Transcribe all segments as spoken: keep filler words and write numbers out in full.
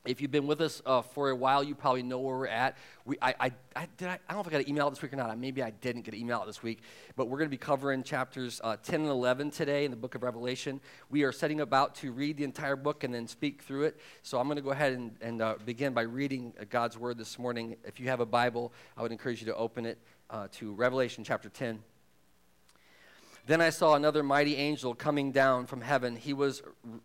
If you've been with us uh, for a while, you probably know where we're at. We, I, I, I, did I, I don't know if I got an email out this week or not. Maybe I didn't get an email out this week. But we're going to be covering chapters uh, ten and eleven today in the book of Revelation. We are setting about to read the entire book and then speak through it. So I'm going to go ahead and, and uh, begin by reading God's word this morning. If you have a Bible, I would encourage you to open it uh, to Revelation chapter ten. Then I saw another mighty angel coming down from heaven. He was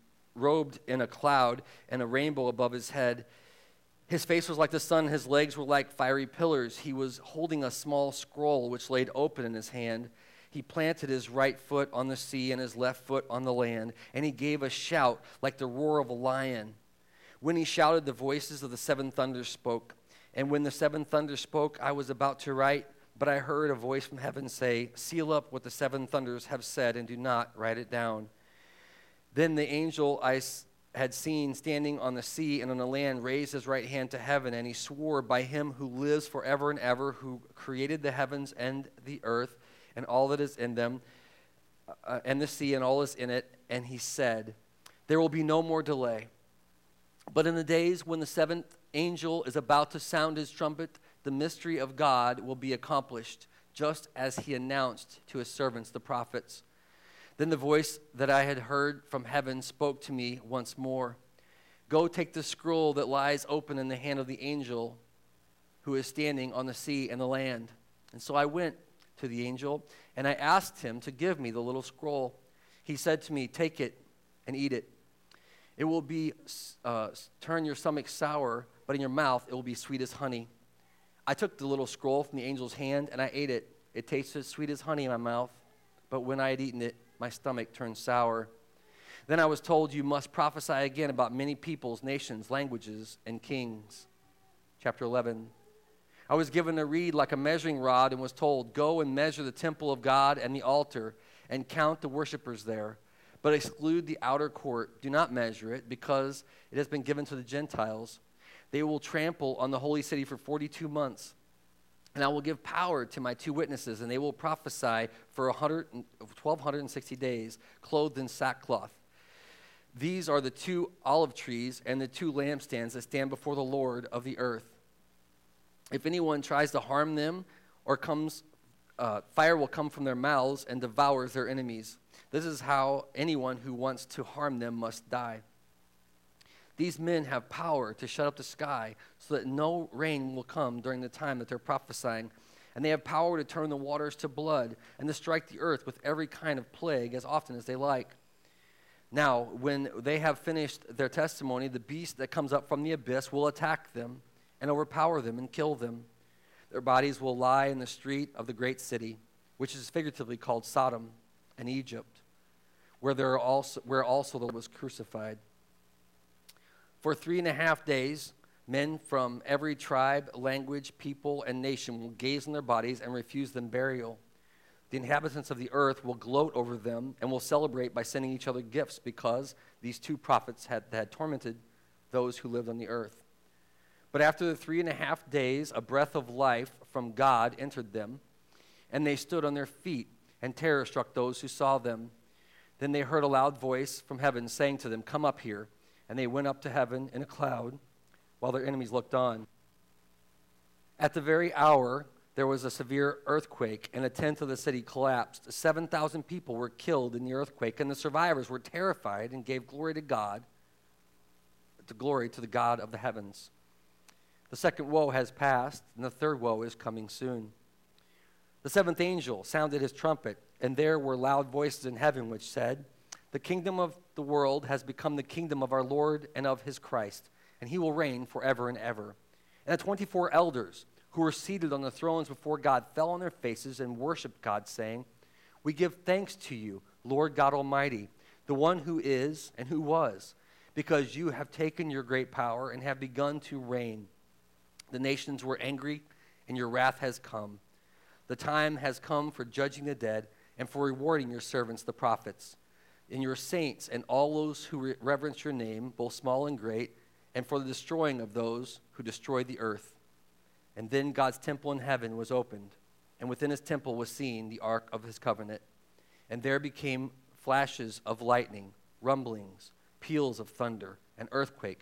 robed in a cloud and a rainbow above his head. His face was like the sun, his legs were like fiery pillars. He was holding a small scroll which laid open in his hand. He planted his right foot on the sea and his left foot on the land, and he gave a shout like the roar of a lion. When he shouted, the voices of the seven thunders spoke. And when the seven thunders spoke, I was about to write, but I heard a voice from heaven say, "Seal up what the seven thunders have said and do not write it down." Then the angel I had seen standing on the sea and on the land raised his right hand to heaven, and he swore by him who lives forever and ever, who created the heavens and the earth and all that is in them, uh, and the sea and all is in it, and he said, "There will be no more delay. But in the days when the seventh angel is about to sound his trumpet, the mystery of God will be accomplished, just as he announced to his servants, the prophets." Then the voice that I had heard from heaven spoke to me once more. "Go take the scroll that lies open in the hand of the angel who is standing on the sea and the land." And so I went to the angel, and I asked him to give me the little scroll. He said to me, "Take it and eat it. It will be uh, turn your stomach sour, but in your mouth it will be sweet as honey." I took the little scroll from the angel's hand, and I ate it. It tasted sweet as honey in my mouth, but when I had eaten it, my stomach turned sour. Then I was told, "You must prophesy again about many peoples, nations, languages, and kings." Chapter eleven. I was given a reed like a measuring rod and was told, "Go and measure the temple of God and the altar and count the worshipers there, but exclude the outer court. Do not measure it, because it has been given to the Gentiles. They will trample on the holy city for forty-two months. And I will give power to my two witnesses, and they will prophesy for twelve sixty days, clothed in sackcloth. These are the two olive trees and the two lampstands that stand before the Lord of the earth. If anyone tries to harm them, or comes, uh, fire will come from their mouths and devours their enemies. This is how anyone who wants to harm them must die. These men have power to shut up the sky so that no rain will come during the time that they're prophesying. And they have power to turn the waters to blood and to strike the earth with every kind of plague as often as they like. Now, when they have finished their testimony, the beast that comes up from the abyss will attack them and overpower them and kill them. Their bodies will lie in the street of the great city, which is figuratively called Sodom and Egypt, where there are also where also the Lord was crucified. For three and a half days, men from every tribe, language, people, and nation will gaze on their bodies and refuse them burial. The inhabitants of the earth will gloat over them and will celebrate by sending each other gifts, because these two prophets had, had tormented those who lived on the earth. But after the three and a half days, a breath of life from God entered them, and they stood on their feet, and terror struck those who saw them. Then they heard a loud voice from heaven saying to them, "Come up here." And they went up to heaven in a cloud, while their enemies looked on. At the very hour, there was a severe earthquake, and a tenth of the city collapsed. seven thousand people were killed in the earthquake, and the survivors were terrified and gave glory to God, to glory to the God of the heavens. The second woe has passed, and the third woe is coming soon. The seventh angel sounded his trumpet, and there were loud voices in heaven which said, "The kingdom of the world has become the kingdom of our Lord and of his Christ, and he will reign forever and ever." And the twenty-four elders who were seated on the thrones before God fell on their faces and worshiped God, saying, "We give thanks to you, Lord God Almighty, the one who is and who was, because you have taken your great power and have begun to reign. The nations were angry, and your wrath has come. The time has come for judging the dead and for rewarding your servants, the prophets, and your saints and all those who re- reverence your name, both small and great, and for the destroying of those who destroy the earth." And then God's temple in heaven was opened, and within his temple was seen the ark of his covenant. And there became flashes of lightning, rumblings, peals of thunder, an earthquake,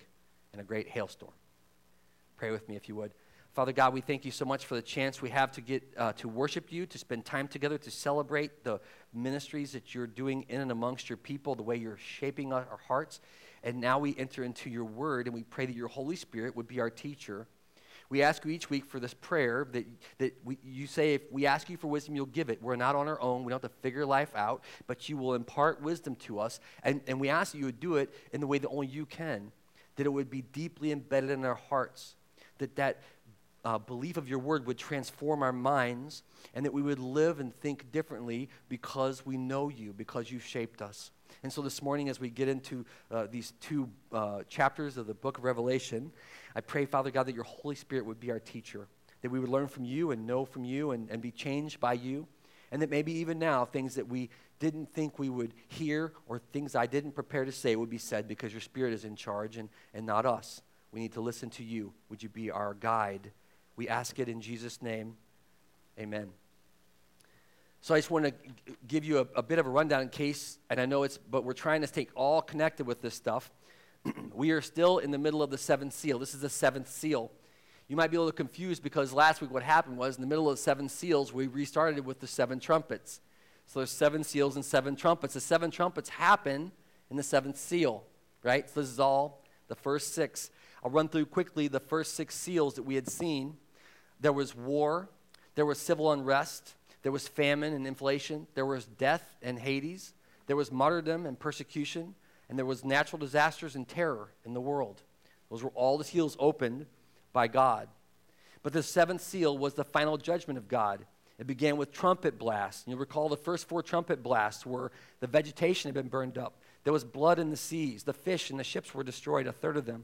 and a great hailstorm. Pray with me if you would. Father God, we thank you so much for the chance we have to get uh, to worship you, to spend time together, to celebrate the ministries that you're doing in and amongst your people, the way you're shaping our hearts. And now we enter into your word, and we pray that your Holy Spirit would be our teacher. We ask you each week for this prayer that, that we, you say, if we ask you for wisdom, you'll give it. We're not on our own. We don't have to figure life out, but you will impart wisdom to us. And, and we ask that you would do it in the way that only you can, that it would be deeply embedded in our hearts, that that uh, belief of your word would transform our minds, and that we would live and think differently because we know you, because you've shaped us. And so this morning, as we get into uh, these two uh, chapters of the book of Revelation, I pray, Father God, that your Holy Spirit would be our teacher, that we would learn from you and know from you and, and be changed by you, and that maybe even now, things that we didn't think we would hear or things I didn't prepare to say would be said because your Spirit is in charge and, and not us. We need to listen to you. Would you be our guide? We ask it in Jesus' name. Amen. So I just want to give you a, a bit of a rundown in case, and I know it's, but we're trying to stay all connected with this stuff. We are still in the middle of the seventh seal. This is the seventh seal. You might be a little confused because last week what happened was in the middle of the seven seals, we restarted with the seven trumpets. So there's seven seals and seven trumpets. The seven trumpets happen in the seventh seal, right? So this is all the first six. I'll run through quickly the first six seals that we had seen. There was war. There was civil unrest. There was famine and inflation. There was death and Hades. There was martyrdom and persecution. And there was natural disasters and terror in the world. Those were all the seals opened by God. But the seventh seal was the final judgment of God. It began with trumpet blasts. And you'll recall the first four trumpet blasts were the vegetation had been burned up. There was blood in the seas. The fish and the ships were destroyed, a third of them.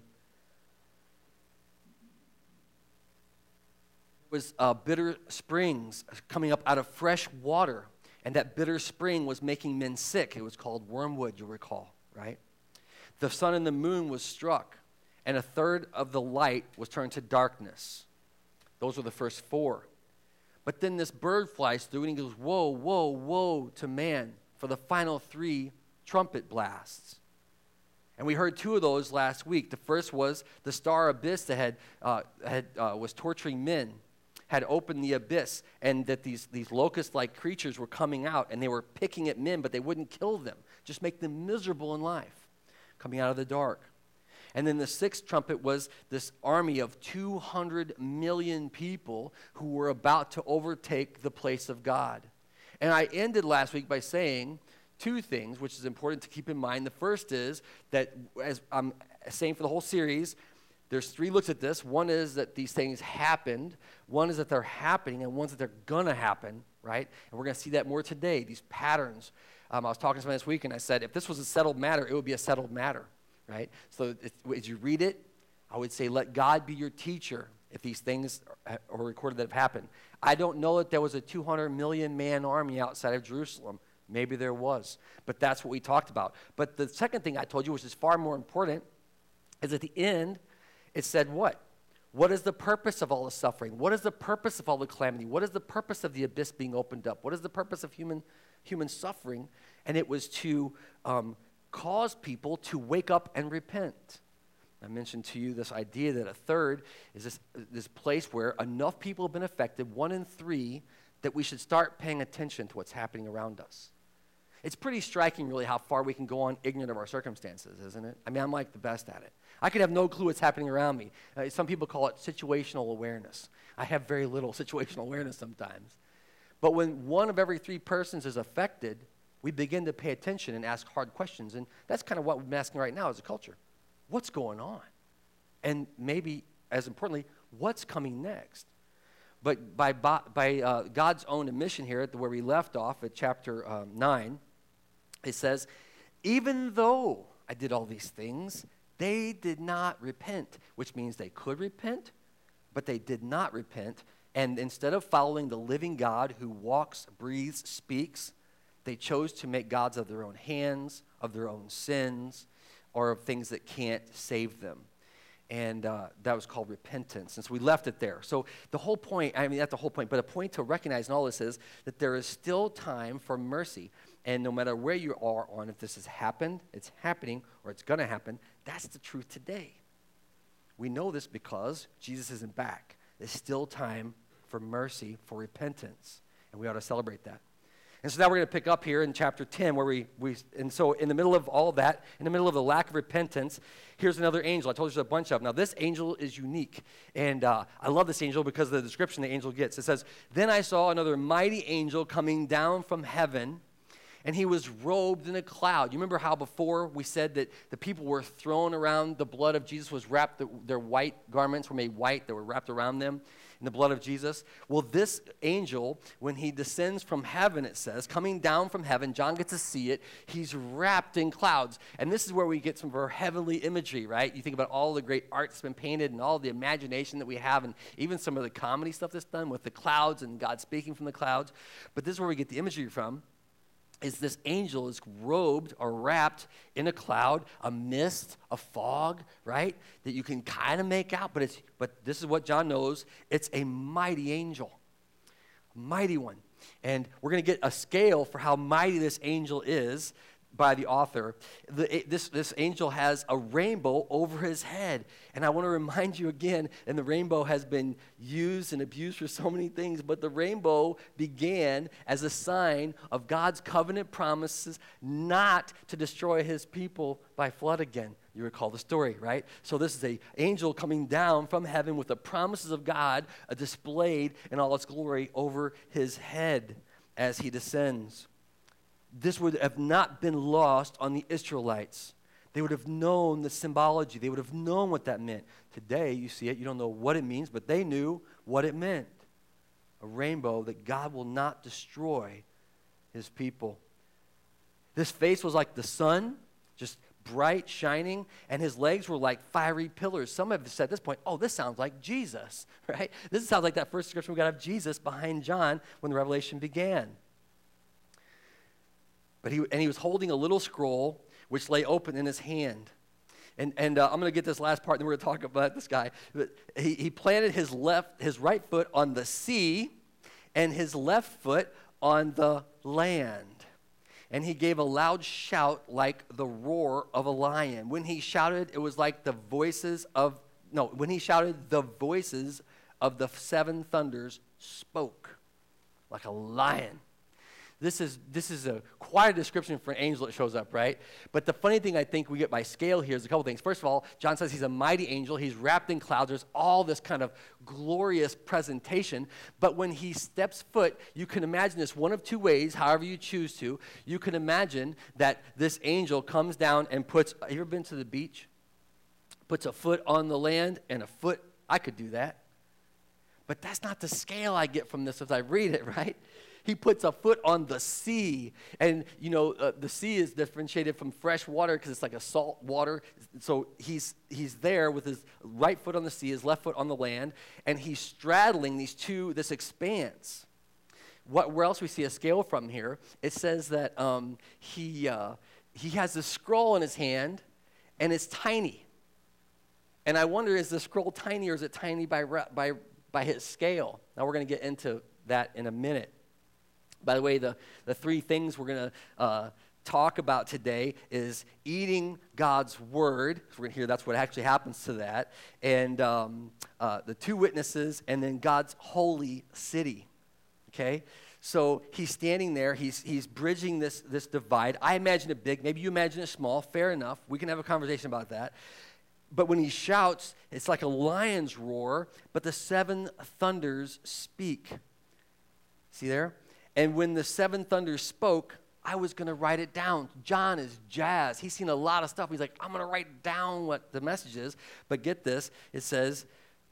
Was uh, bitter springs coming up out of fresh water, and that bitter spring was making men sick. It was called wormwood, you'll recall, right? The sun and the moon was struck, and a third of the light was turned to darkness. Those were the first four. But then this bird flies through, and he goes, whoa, whoa, whoa, to man for the final three trumpet blasts. And we heard two of those last week. The first was the star abyss that had, uh, had, uh, was torturing men, had opened the abyss, and that these, these locust-like creatures were coming out, and they were picking at men, but they wouldn't kill them, just make them miserable in life, coming out of the dark. And then the sixth trumpet was this army of two hundred million people who were about to overtake the place of God. And I ended last week by saying two things, which is important to keep in mind. The first is that, as I'm saying for the whole series, there's three looks at this. One is that these things happened. One is that they're happening, and one is that they're going to happen, right? And we're going to see that more today, these patterns. Um, I was talking to someone this week, and I said, if this was a settled matter, it would be a settled matter, right? So it, as you read it, I would say, let God be your teacher if these things are, are recorded that have happened. I don't know that there was a two hundred million man army outside of Jerusalem. Maybe there was, but that's what we talked about. But the second thing I told you, which is far more important, is at the end, it said what? What is the purpose of all the suffering? What is the purpose of all the calamity? What is the purpose of the abyss being opened up? What is the purpose of human human suffering? And it was to um, cause people to wake up and repent. I mentioned to you this idea that a third is this, this place where enough people have been affected, one in three, that we should start paying attention to what's happening around us. It's pretty striking, really, how far we can go on ignorant of our circumstances, isn't it? I mean, I'm like the best at it. I could have no clue what's happening around me. Uh, some people call it situational awareness. I have very little situational awareness sometimes. But when one of every three persons is affected, we begin to pay attention and ask hard questions. And that's kind of what we've been asking right now as a culture. What's going on? And maybe, as importantly, what's coming next? But by, by uh, God's own admission here, at the, where we left off at chapter um, nine, it says, even though I did all these things, they did not repent, which means they could repent, but they did not repent. And instead of following the living God who walks, breathes, speaks, they chose to make gods of their own hands, of their own sins, or of things that can't save them. And uh, that was called repentance. And so we left it there. So the whole point, I mean, not the whole point, but a point to recognize in all this is that there is still time for mercy. And no matter where you are on if this has happened, it's happening, or it's going to happen, that's the truth today. We know this because Jesus isn't back. There's still time for mercy, for repentance, and we ought to celebrate that. And so now we're going to pick up here in chapter ten where we, we, and so in the middle of all of that, in the middle of the lack of repentance, here's another angel. I told you there's a bunch of them. Now this angel is unique, and uh, I love this angel because of the description the angel gets. It says, "Then I saw another mighty angel coming down from heaven, and he was robed in a cloud." You remember how before we said that the people were thrown around the blood of Jesus, was wrapped, the, their white garments were made white, they were wrapped around them in the blood of Jesus? Well, this angel, when he descends from heaven, it says, coming down from heaven, John gets to see it, he's wrapped in clouds. And this is where we get some of our heavenly imagery, right? You think about all the great art that's been painted and all the imagination that we have, and even some of the comedy stuff that's done with the clouds and God speaking from the clouds. But this is where we get the imagery from. Is this angel is robed or wrapped in a cloud, a mist, a fog, right? That you can kind of make out, but it's but this is what John knows. It's a mighty angel, a mighty one. And we're going to get a scale for how mighty this angel is by the author. The, this, this angel has a rainbow over his head. And I want to remind you again, and the rainbow has been used and abused for so many things, but the rainbow began as a sign of God's covenant promises not to destroy his people by flood again. You recall the story, right? So this is an angel coming down from heaven with the promises of God uh, displayed in all its glory over his head as he descends. This would have not been lost on the Israelites. They would have known the symbology. They would have known what that meant. Today, you see it, you don't know what it means, but they knew what it meant. A rainbow that God will not destroy his people. This face was like the sun, just bright, shining, and his legs were like fiery pillars. Some have said at this point, oh, this sounds like Jesus, right? This sounds like that first description we got of Jesus behind John when the Revelation began. But he, and he was holding a little scroll which lay open in his hand. And, and uh, I'm going to get this last part, and then we're going to talk about this guy. But he, he planted his left, his right foot on the sea and his left foot on the land. And he gave a loud shout like the roar of a lion. When he shouted, it was like the voices of, no, when he shouted, the voices of the seven thunders spoke like a lion. This is this is a quite a description for an angel that shows up, right? But the funny thing I think we get by scale here is a couple things. First of all, John says he's a mighty angel. He's wrapped in clouds. There's all this kind of glorious presentation. But when he steps foot, you can imagine this one of two ways, however you choose to. You can imagine that this angel comes down and puts, have you ever been to the beach? Puts a foot on the land and a foot, I could do that. But that's not the scale I get from this as I read it, right? He puts a foot on the sea. And, you know, uh, the sea is differentiated from fresh water because it's like a salt water. So he's he's there with his right foot on the sea, his left foot on the land, and he's straddling these two, this expanse. What, where else we see a scale from here, it says that um, he, uh, he has a scroll in his hand, and it's tiny. And I wonder, is the scroll tiny, or is it tiny by by by his scale? Now, we're going to get into that in a minute. By the way, the, the three things we're going to uh, talk about today is eating God's word. So we're going to hear that's what actually happens to that. And um, uh, the two witnesses, and then God's holy city. Okay? So he's standing there. He's he's bridging this, this divide. I imagine it big. Maybe you imagine it small. Fair enough. We can have a conversation about that. But when he shouts, it's like a lion's roar, but the seven thunders speak. See there? And when the seven thunders spoke, I was going to write it down. John is jazzed. He's seen a lot of stuff. He's like, I'm going to write down what the message is. But get this. It says,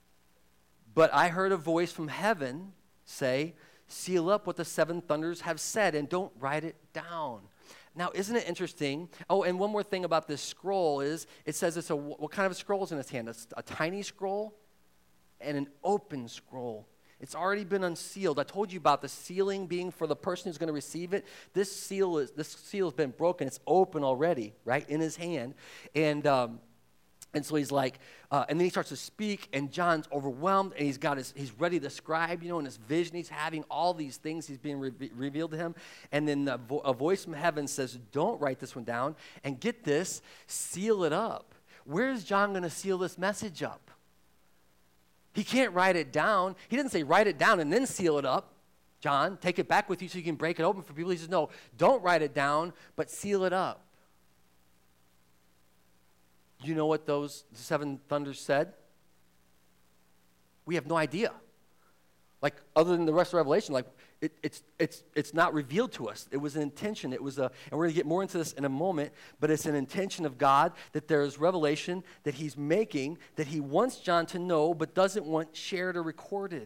but I heard a voice from heaven say, seal up what the seven thunders have said and don't write it down. Now, isn't it interesting? Oh, and one more thing about this scroll is it says it's a, what kind of a scroll is in its hand? A, a tiny scroll and an open scroll. It's already been unsealed. I told you about the sealing being for the person who's going to receive it. This seal is this seal has been broken. It's open already, right, in his hand. And um, and so he's like, uh, and then he starts to speak, and John's overwhelmed, and he's got his, he's ready to scribe, you know, in his vision. He's having all these things. He's being re- revealed to him. And then a, vo- a voice from heaven says, don't write this one down, and get this, seal it up. Where is John going to seal this message up? He can't write it down. He didn't say write it down and then seal it up. John, take it back with you so you can break it open for people. He says, no, don't write it down, but seal it up. You know what those seven thunders said? We have no idea. Like, other than the rest of Revelation, like, it, it's, it's, it's not revealed to us. It was an intention. It was a, and we're going to get more into this in a moment, but it's an intention of God that there is revelation that he's making, that he wants John to know, but doesn't want shared or recorded.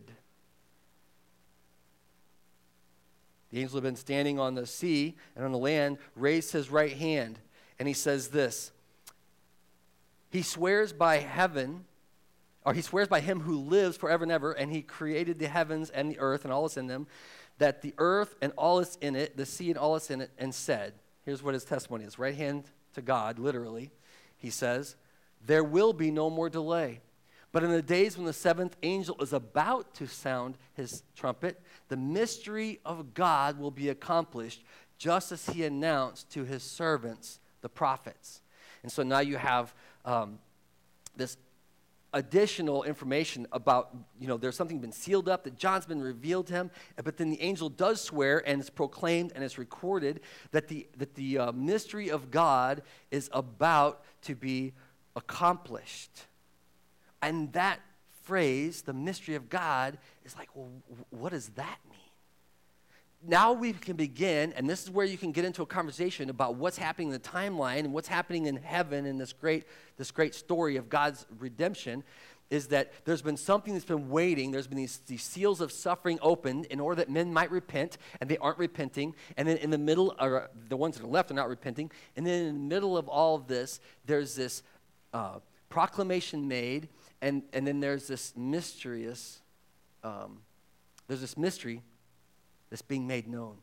The angel had been standing on the sea and on the land, raised his right hand, and he says this, he swears by heaven, or he swears by him who lives forever and ever, and he created the heavens and the earth and all that's in them, that the earth and all that's in it, the sea and all that's in it, and said, here's what his testimony is, right hand to God, literally, he says, there will be no more delay. But in the days when the seventh angel is about to sound his trumpet, the mystery of God will be accomplished, just as he announced to his servants, the prophets. And so now you have um, this additional information about, you know, there's something been sealed up, that John's been revealed to him, but then the angel does swear, and it's proclaimed and it's recorded that the, that the uh, mystery of God is about to be accomplished. And that phrase, the mystery of God, is like, well, what does that mean? Now we can begin, and this is where you can get into a conversation about what's happening in the timeline and what's happening in heaven in this great, this great story of God's redemption, is that there's been something that's been waiting. There's been these, these seals of suffering opened in order that men might repent, and they aren't repenting. And then in the middle, or the ones that are left are not repenting. And then in the middle of all of this, there's this uh, proclamation made, and, and then there's this mysterious, um, there's this mystery that's being made known.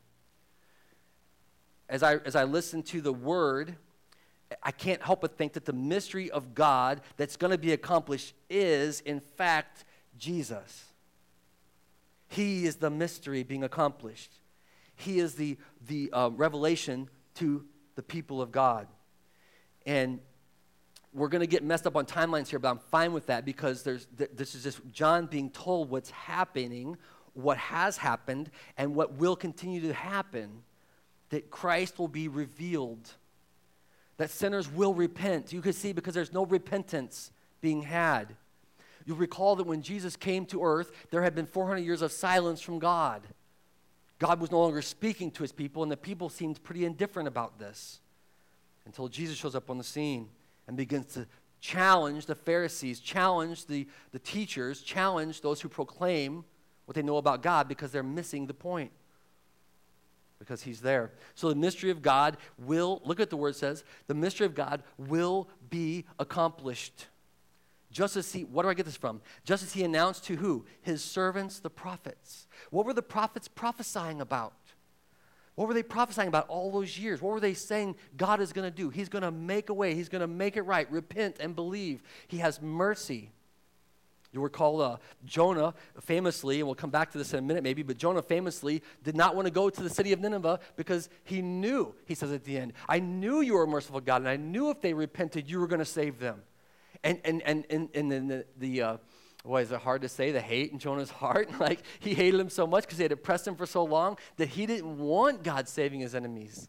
As I, as I listen to the word, I can't help but think that the mystery of God that's going to be accomplished is, in fact, Jesus. He is the mystery being accomplished. He is the, the uh, revelation to the people of God. And we're going to get messed up on timelines here, but I'm fine with that because there's th- this is just John being told what's happening, what has happened, and what will continue to happen, that Christ will be revealed, that sinners will repent. You can see because there's no repentance being had. You'll recall that when Jesus came to earth, there had been four hundred years of silence from God. God was no longer speaking to his people, and the people seemed pretty indifferent about this until Jesus shows up on the scene and begins to challenge the Pharisees, challenge the, the teachers, challenge those who proclaim what they know about God because they're missing the point. Because he's there. So the mystery of God will, look at the word says, the mystery of God will be accomplished. Just as he, what do I get this from? Just as he announced to who? His servants, the prophets. What were the prophets prophesying about? What were they prophesying about all those years? What were they saying God is going to do? He's going to make a way. He's going to make it right. Repent and believe. He has mercy. You'll recall uh, Jonah famously, and we'll come back to this in a minute maybe, but Jonah famously did not want to go to the city of Nineveh because he knew, he says at the end, I knew you were a merciful God, and I knew if they repented, you were going to save them. And and and and, and then the, the uh, boy, is it hard to say, the hate in Jonah's heart? Like, he hated him so much because they had oppressed him for so long that he didn't want God saving his enemies.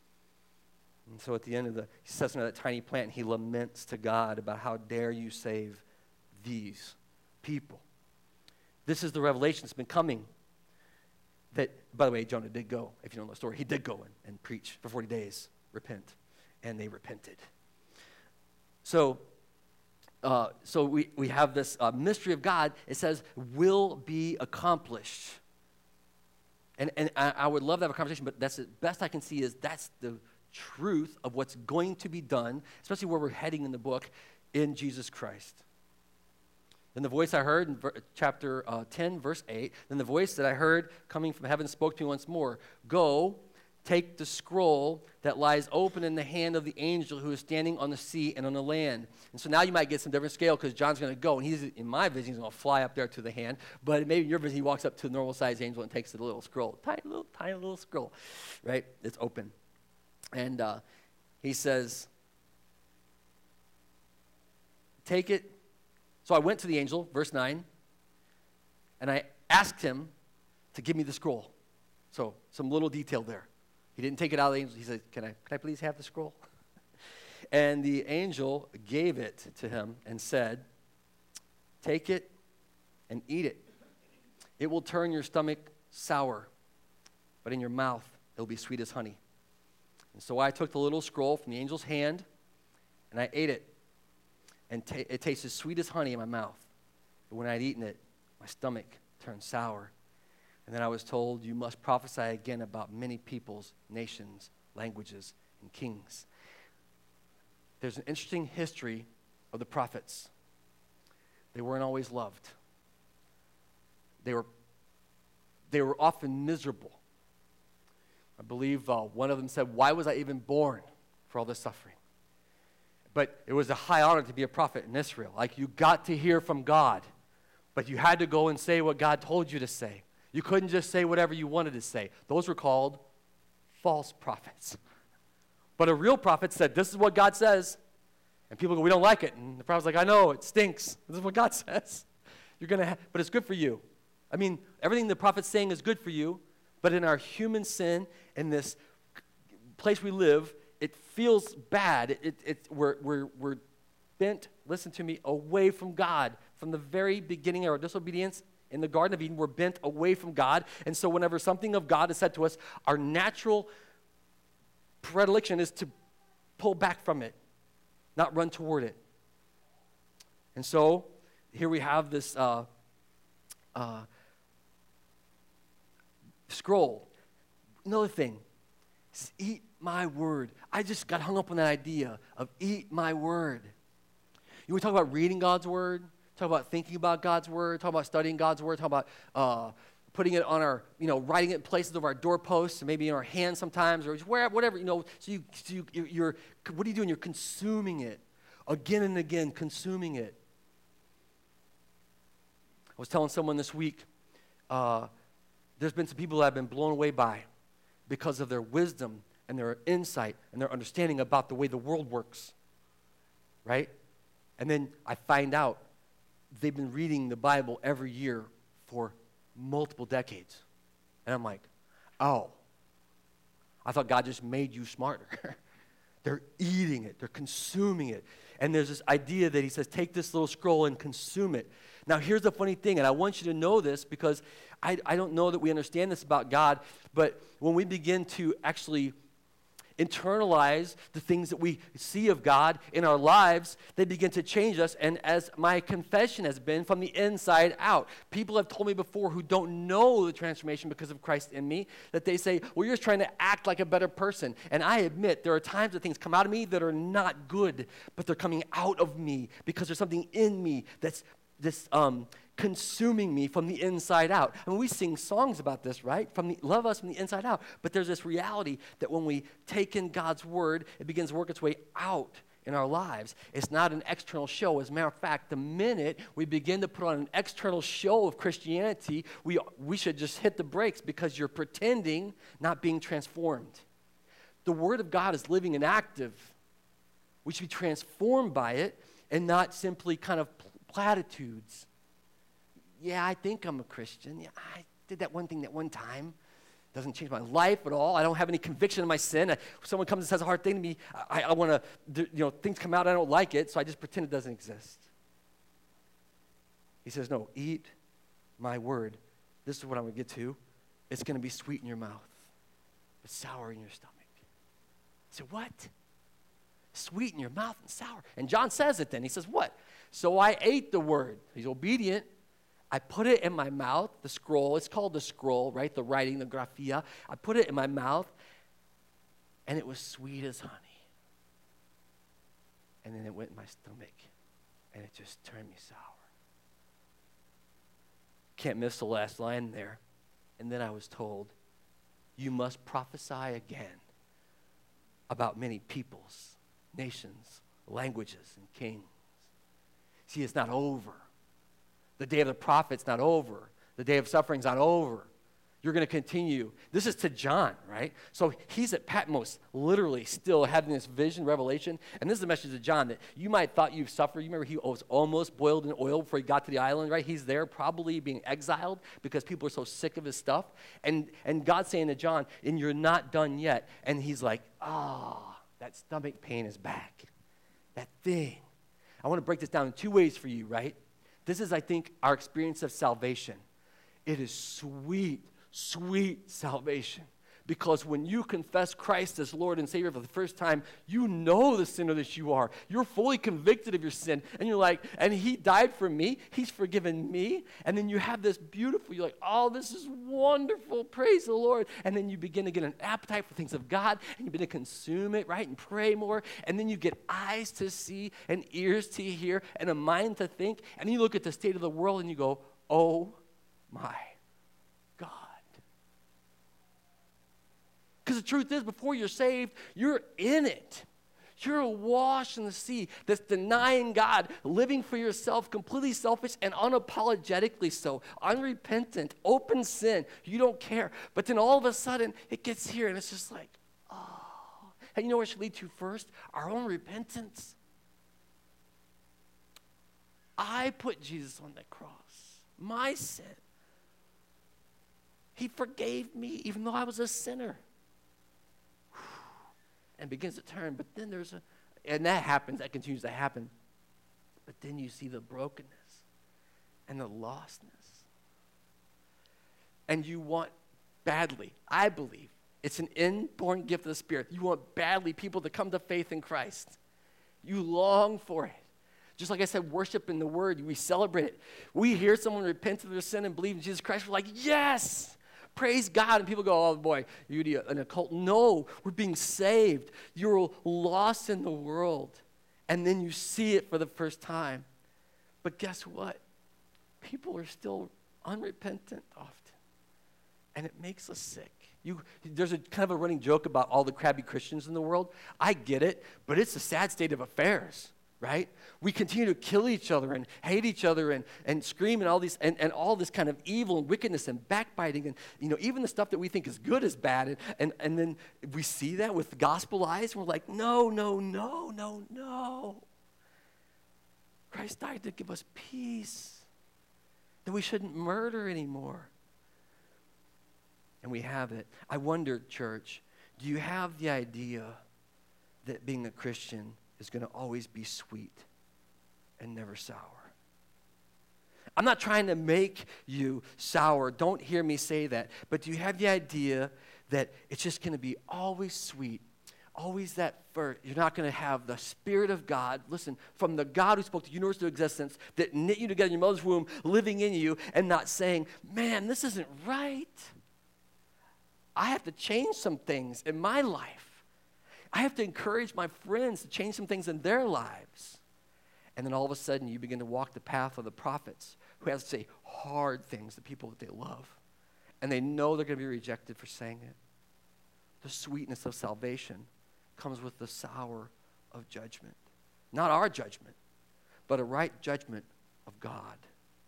And so at the end of the, he sits under that tiny plant and he laments to God about how dare you save these people. This is the revelation that's been coming. That, by the way, Jonah did go, if you don't know the story, he did go and, and preach for forty days, repent, and they repented. So, uh, so we, we have this uh, mystery of God, it says, will be accomplished. And, and I, I would love to have a conversation, but that's the best I can see is that's the truth of what's going to be done, especially where we're heading in the book, in Jesus Christ. Then the voice I heard in ver- chapter uh, ten, verse eight, then the voice that I heard coming from heaven spoke to me once more, go, take the scroll that lies open in the hand of the angel who is standing on the sea and on the land. And so now you might get some different scale because John's going to go, and he's, in my vision, he's going to fly up there to the hand. But maybe in your vision, he walks up to the normal-sized angel and takes the little scroll, tiny little, tiny little scroll, right? It's open. And uh, he says, take it. So I went to the angel, verse nine, and I asked him to give me the scroll. So some little detail there. He didn't take it out of the angel. He said, can I, can I please have the scroll? And the angel gave it to him and said, take it and eat it. It will turn your stomach sour, but in your mouth it will be sweet as honey. And so I took the little scroll from the angel's hand, and I ate it. And ta- it tasted sweet as honey in my mouth. But when I had eaten it, my stomach turned sour. And then I was told, you must prophesy again about many peoples, nations, languages, and kings. There's an interesting history of the prophets. They weren't always loved. They were, they were often miserable. I believe uh, one of them said, why was I even born for all this suffering? But it was a high honor to be a prophet in Israel. Like, you got to hear from God, but you had to go and say what God told you to say. You couldn't just say whatever you wanted to say. Those were called false prophets. But a real prophet said, this is what God says. And people go, we don't like it. And the prophet's like, I know, it stinks. This is what God says. You're gonna, ha- but it's good for you. I mean, everything the prophet's saying is good for you, but in our human sin, in this place we live, it feels bad. It, it, it, we're, we're, we're bent, listen to me, away from God. From the very beginning of our disobedience in the Garden of Eden, we're bent away from God. And so whenever something of God is said to us, our natural predilection is to pull back from it, not run toward it. And so here we have this uh, uh, scroll. Another thing, eat my word. I just got hung up on that idea of eat my word. You want to talk about reading God's word, talk about thinking about God's word, talk about studying God's word, talk about uh, putting it on our, you know, writing it in places of our doorposts, maybe in our hands sometimes, or just wherever, whatever, you know. So you, so you, you're, what are you doing? You're consuming it again and again, consuming it. I was telling someone this week, uh, there's been some people that I've been blown away by because of their wisdom and their insight and their understanding about the way the world works, right? And then I find out they've been reading the Bible every year for multiple decades. And I'm like, oh, I thought God just made you smarter. They're eating it. They're consuming it. And there's this idea that he says, take this little scroll and consume it. Now, here's the funny thing, and I want you to know this because I, I don't know that we understand this about God, but when we begin to actually internalize the things that we see of God in our lives, they begin to change us. And as my confession has been, from the inside out. People have told me before who don't know the transformation because of Christ in me, that they say, well, you're just trying to act like a better person. And I admit there are times that things come out of me that are not good, but they're coming out of me because there's something in me that's this um, consuming me from the inside out. I mean, we sing songs about this, right? From the, love us from the inside out. But there's this reality that when we take in God's word, it begins to work its way out in our lives. It's not an external show. As a matter of fact, the minute we begin to put on an external show of Christianity, we, we should just hit the brakes because you're pretending, not being transformed. The word of God is living and active. We should be transformed by it and not simply kind of platitudes. Yeah, I think I'm a Christian. Yeah, I did that one thing that one time. Doesn't change my life at all. I don't have any conviction of my sin. I, if someone comes and says a hard thing to me, I, I want to, you know, things come out, I don't like it, so I just pretend it doesn't exist. He says, no, eat my word. This is what I'm going to get to. It's going to be sweet in your mouth, but sour in your stomach. I said, what? Sweet in your mouth and sour. And John says it then. He says, what? So I ate the word. He's obedient. I put it in my mouth, the scroll. It's called the scroll, right? The writing, the graphia. I put it in my mouth, and it was sweet as honey. And then it went in my stomach, and it just turned me sour. Can't miss the last line there. And then I was told, you must prophesy again about many peoples, nations, languages, and kings. See, it's not over. The day of the prophet's not over. The day of suffering's not over. you're going to continue. This is to John, right? So he's at Patmos, literally still having this vision, revelation. And this is the message to John that you might have thought you've suffered. You remember he was almost boiled in oil before he got to the island, right? He's there probably being exiled because people are so sick of his stuff. And, and God's saying to John, and you're not done yet. And he's like, ah, oh, that stomach pain is back. That thing. I want to break this down in two ways for you, right? This is, I think, our experience of salvation. It is sweet, sweet salvation. Because when you confess Christ as Lord and Savior for the first time, you know the sinner that you are. You're fully convicted of your sin. And you're like, and he died for me. He's forgiven me. And then you have this beautiful, you're like, oh, this is wonderful. Praise the Lord. And then you begin to get an appetite for things of God. And you begin to consume it, right? And pray more. And then you get eyes to see and ears to hear and a mind to think. And you look at the state of the world and you go, oh my God. Because the truth is, before you're saved, you're in it. You're awash in the sea that's denying God, living for yourself, completely selfish and unapologetically so, unrepentant, open sin. You don't care. But then all of a sudden, it gets here, and it's just like, oh. And you know where it should lead to first? Our own repentance. I put Jesus on that cross. My sin. He forgave me even though I was a sinner. And begins to turn, but then there's a, and that happens, that continues to happen. But then you see the brokenness and the lostness. And you want badly, I believe, it's an inborn gift of the Spirit. You want badly people to come to faith in Christ. You long for it. Just like I said, worship in the Word, we celebrate it. We hear someone repent of their sin and believe in Jesus Christ, we're like, yes! Praise God. And people go, oh boy, you're an occult. No, we're being saved. You're lost in the world. And then you see it for the first time. But guess what? People are still unrepentant often. And it makes us sick. You, there's a kind of a running joke about all the crabby Christians in the world. I get it, but it's a sad state of affairs. Right? We continue to kill each other and hate each other and, and scream and all these and, and all this kind of evil and wickedness and backbiting and you know even the stuff that we think is good is bad and, and, and then we see that with gospel eyes and we're like, no, no, no, no, no. Christ died to give us peace. That we shouldn't murder anymore. And we have it. I wonder, church, do you have the idea that being a Christian is going to always be sweet and never sour? I'm not trying to make you sour. Don't hear me say that. But do you have the idea that it's just going to be always sweet, always that first? You're not going to have the Spirit of God, listen, from the God who spoke the universe to existence, that knit you together in your mother's womb, living in you, and not saying, man, this isn't right. I have to change some things in my life. I have to encourage my friends to change some things in their lives. And then all of a sudden, you begin to walk the path of the prophets who have to say hard things to people that they love. And they know they're going to be rejected for saying it. The sweetness of salvation comes with the sour of judgment. Not our judgment, but a right judgment of God.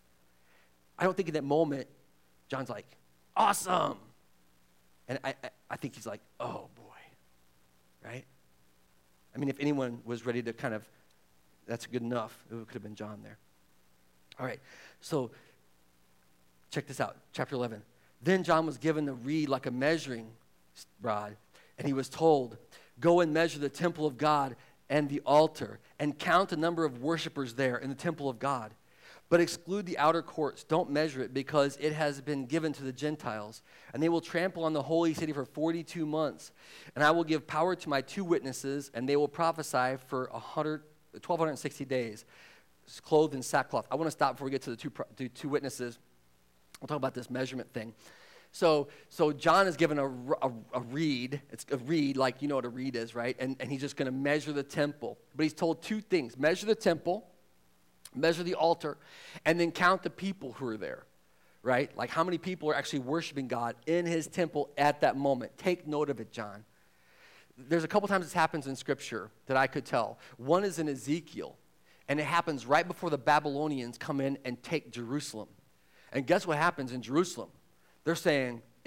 I don't think in that moment, John's like, awesome. And I, I, I think he's like, oh, boy. Right? I mean, if anyone was ready to kind of, that's good enough. It could have been John there. All right. So, check this out. Chapter eleven. Then John was given a reed like a measuring rod, and he was told, go and measure the temple of God and the altar, and count the number of worshipers there in the temple of God. But exclude the outer courts. Don't measure it, because it has been given to the Gentiles. And they will trample on the holy city for forty-two months. And I will give power to my two witnesses, and they will prophesy for twelve sixty days, clothed in sackcloth. I want to stop before we get to the two, the two witnesses. We'll talk about this measurement thing. So, so John is given a, a, a reed. It's a reed, like you know what a reed is, right? And, and he's just going to measure the temple. But he's told two things. Measure the temple. Measure the altar, and then count the people who are there, right? Like how many people are actually worshiping God in his temple at that moment. Take note of it, John. There's a couple times this happens in Scripture that I could tell. One is in Ezekiel, and it happens right before the Babylonians come in and take Jerusalem. And guess what happens in Jerusalem? They're saying,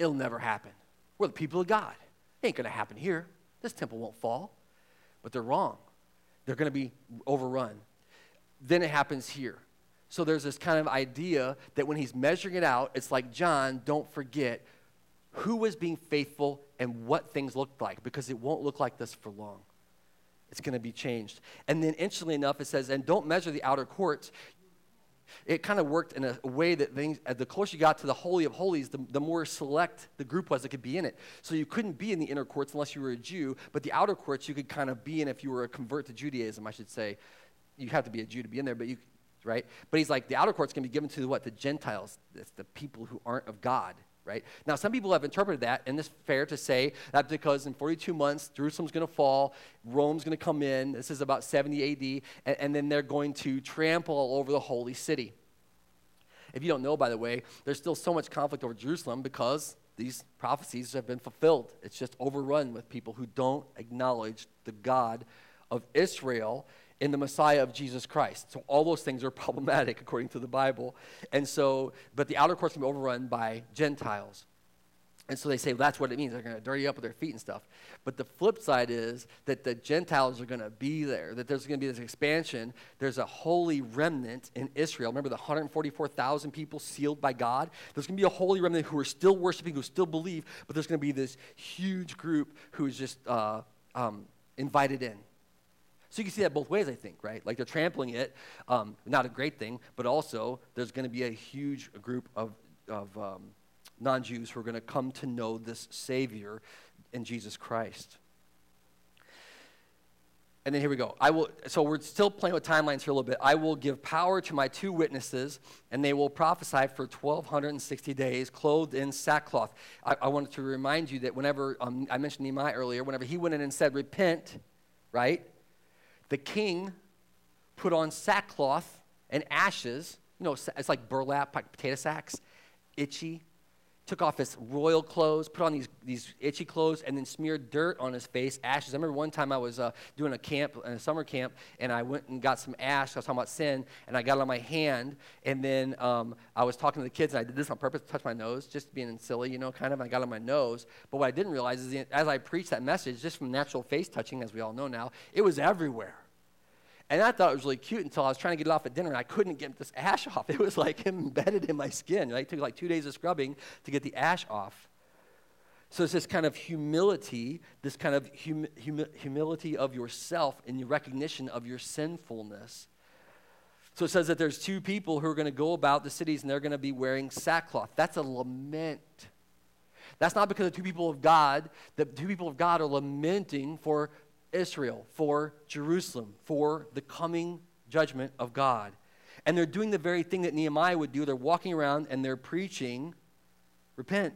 It'll never happen. We're the people of God. It ain't going to happen here. This temple won't fall. But they're wrong. They're going to be overrun. Then it happens here. So there's this kind of idea that when he's measuring it out, it's like, John, don't forget who was being faithful and what things looked like, because it won't look like this for long. It's going to be changed. And then interestingly enough, it says, and don't measure the outer courts. It kind of worked in a way that things, the closer you got to the Holy of Holies, the, the more select the group was that could be in it. So you couldn't be in the inner courts unless you were a Jew, but the outer courts you could kind of be in if you were a convert to Judaism, I should say. You have to be a Jew to be in there, but you, right? But he's like, the outer courts can be given to what? The Gentiles. It's the people who aren't of God. Right? Now, some people have interpreted that, and it's fair to say that because in forty-two months, Jerusalem's going to fall, Rome's going to come in, this is about seventy A D, and, and then they're going to trample all over the holy city. If you don't know, by the way, there's still so much conflict over Jerusalem because these prophecies have been fulfilled. It's just overrun with people who don't acknowledge the God of Israel in the Messiah of Jesus Christ. So all those things are problematic according to the Bible. And so, but the outer courts can be overrun by Gentiles. And so they say, well, that's what it means. They're going to dirty up with their feet and stuff. But the flip side is that the Gentiles are going to be there, that there's going to be this expansion. There's a holy remnant in Israel. Remember the one hundred forty-four thousand people sealed by God? There's going to be a holy remnant who are still worshiping, who still believe, but there's going to be this huge group who is just uh, um, invited in. So you can see that both ways, I think, right? Like they're trampling it, um, not a great thing, but also there's going to be a huge group of, of um, non-Jews who are going to come to know this Savior in Jesus Christ. And then here we go. I will. So we're still playing with timelines here a little bit. I will give power to my two witnesses, and they will prophesy for twelve sixty days, clothed in sackcloth. I, I wanted to remind you that whenever, um, I mentioned Nehemiah earlier, whenever he went in and said, repent, right? The king put on sackcloth and ashes. You know, it's like burlap, like potato sacks, itchy. Took off his royal clothes, put on these, these itchy clothes, and then smeared dirt on his face, ashes. I remember one time I was uh, doing a camp, a summer camp, and I went and got some ash. I was talking about sin, and I got it on my hand, and then um, I was talking to the kids, and I did this on purpose to touch my nose, just being silly, you know, kind of. And I got it on my nose. But what I didn't realize is that as I preached that message, just from natural face touching, as we all know now, it was everywhere. And I thought it was really cute until I was trying to get it off at dinner, and I couldn't get this ash off. It was like embedded in my skin. Right? It took like two days of scrubbing to get the ash off. So it's this kind of humility, this kind of hum, hum, humility of yourself in your recognition of your sinfulness. So it says that there's two people who are going to go about the cities, and they're going to be wearing sackcloth. That's a lament. That's not because the two people of God, the two people of God are lamenting for Israel, for Jerusalem, for the coming judgment of God. And they're doing the very thing that Nehemiah would do. They're walking around and they're preaching, repent.